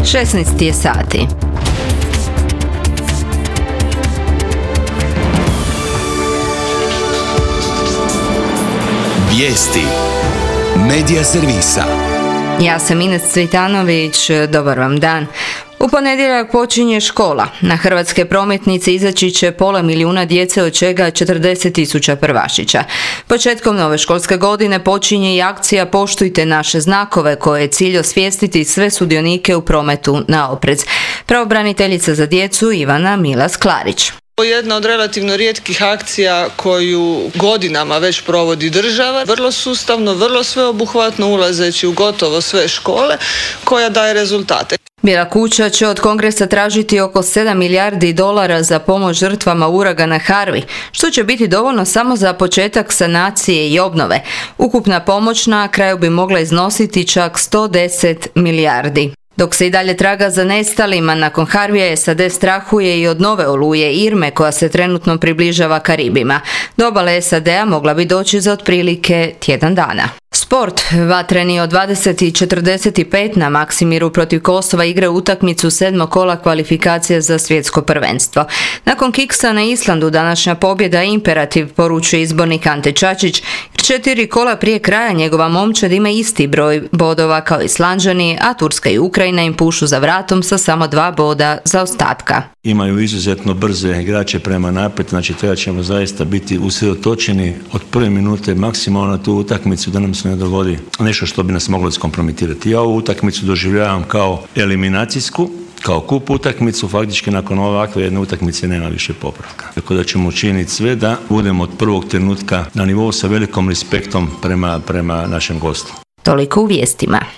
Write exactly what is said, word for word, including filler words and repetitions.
šesnaest je sati. Vijesti Medija servisa. Ja sam Ines Cvitanović, dobar vam dan. U ponedjeljak počinje škola. Na hrvatske prometnice izaći će pola milijuna djece, od čega četrdeset tisuća prvašića. Početkom nove školske godine počinje i akcija Poštujte naše znakove, koje je cilj osvijestiti sve sudionike u prometu na oprez. Pravobraniteljica za djecu Ivana Milas-Klarić. Ovo je jedna od relativno rijetkih akcija koju godinama već provodi država, vrlo sustavno, vrlo sveobuhvatno, ulazeći u gotovo sve škole, koja daje rezultate. Bijela kuća će od Kongresa tražiti oko sedam milijardi dolara za pomoć žrtvama uragana Harvey, što će biti dovoljno samo za početak sanacije i obnove. Ukupna pomoć na kraju bi mogla iznositi čak sto deset milijardi. Dok se i dalje traga za nestalima, nakon Harvija S A D strahuje i od nove oluje Irme, koja se trenutno približava Karibima. Do obale S A D-a mogla bi doći za otprilike tjedan dana. Sport. Vatreni od dvadeset i četrdeset pet na Maksimiru protiv Kosova igra utakmicu sedmog kola kvalifikacija za svjetsko prvenstvo. Nakon kiksa na Islandu današnja pobjeda je imperativ, poručuje izbornik Ante Čačić, jer četiri kola prije kraja njegova momčad ima isti broj bodova kao Islanđani, a Turska i Ukrajina im pušu za vratom sa samo dva boda zaostatka. Imaju izuzetno brze igrače prema naprijed, znači treba ćemo zaista biti usredotočeni od prve minute maksimalno na tu utakmicu da nam se ne dogodi nešto što bi nas moglo skompromitirati. Ja ovu utakmicu doživljavam kao eliminacijsku, kao kup utakmicu, faktički nakon ovakve jedne utakmice nema više popravka. Tako da ćemo učiniti sve da budemo od prvog trenutka na nivou sa velikom respektom prema, prema našem gostu. Toliko u vijestima.